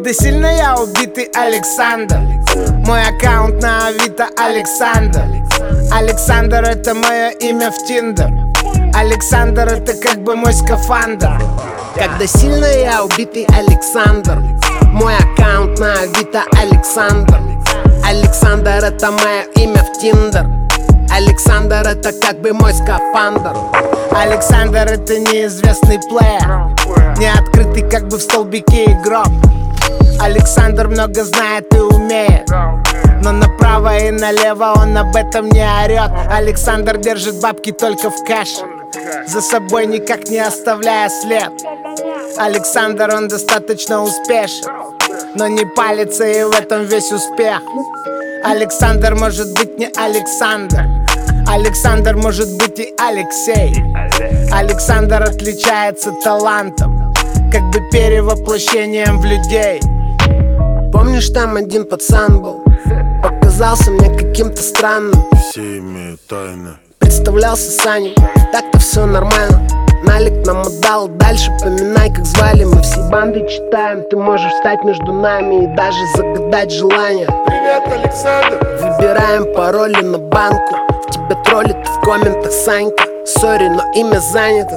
Когда сильно я убитый Александр. Мой аккаунт на Авито Александр. Александр — это мое имя в Тиндер. Александр — это как бы мой скафандр. Когда сильно я убитый Александр. Мой аккаунт на Авито Александр. Александр — это мое имя в Тиндер. Александр — это как бы мой скафандр. Александр — это неизвестный плеер, не открытый как бы в столбике игрок. Александр много знает и умеет, но направо и налево он об этом не орет. Александр держит бабки только в кэше, за собой никак не оставляя след. Александр, он достаточно успешен, но не палится, и в этом весь успех. Александр может быть не Александр. Александр может быть и Алексей. Александр отличается талантом, как бы перевоплощением в людей. Помнишь, там один пацан был, показался мне каким-то странным. Все имеют тайны. Представлялся Саней, так-то все нормально. Налик нам отдал, дальше поминай, как звали. Мы всей бандой читаем, ты можешь встать между нами и даже загадать желание. Привет, Александр. Выбираем пароли на банку, в тебя троллит в комментах Санька. Сори, но имя занято.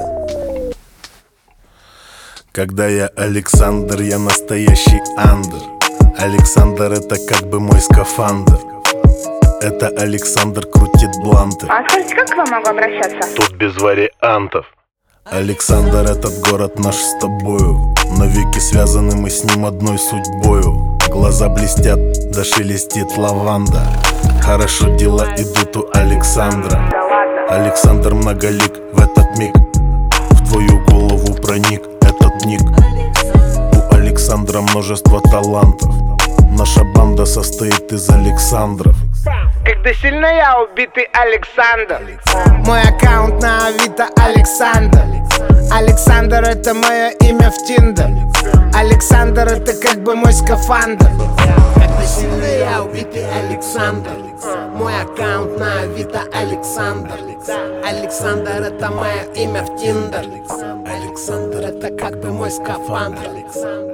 Когда я Александр, я настоящий андер. Александр — это как бы мой скафандр. Это Александр крутит бланты. А скажите, как к вам могу обращаться? Тут без вариантов. Александр, этот город наш с тобою. Навеки связаны мы с ним одной судьбою. Глаза блестят, да шелестит лаванда. Хорошо дела идут у Александра. Александр многолик в этот миг. В твою голову проник этот ник. У Александра множество талантов. Наша банда состоит из Александров. Когда сильно я убитый Александр. Мой аккаунт на Авито Александр. Александр — это мое имя в Тиндер. Александр — это как бы мой скафандр. Когда сильно я убитый Александр. Мой аккаунт на Авито Александр. Александр — это мое имя в Тиндер. Александр — это как бы мой скафандр.